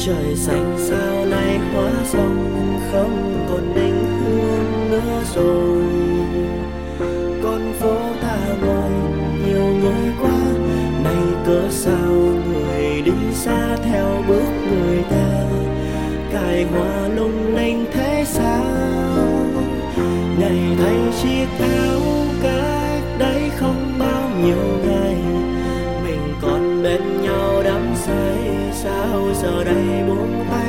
Trời xanh sao nay hóa rồng, không còn định hương nữa rồi. Con phố ta ngồi nhiều người qua, nay cớ sao người đi xa theo bước người ta. Cài hoa lung linh thế sao, ngày thay chiếc áo cách đấy không bao nhiêu ngày. Mình còn bên nhau đắm say, sao giờ đây buông tay.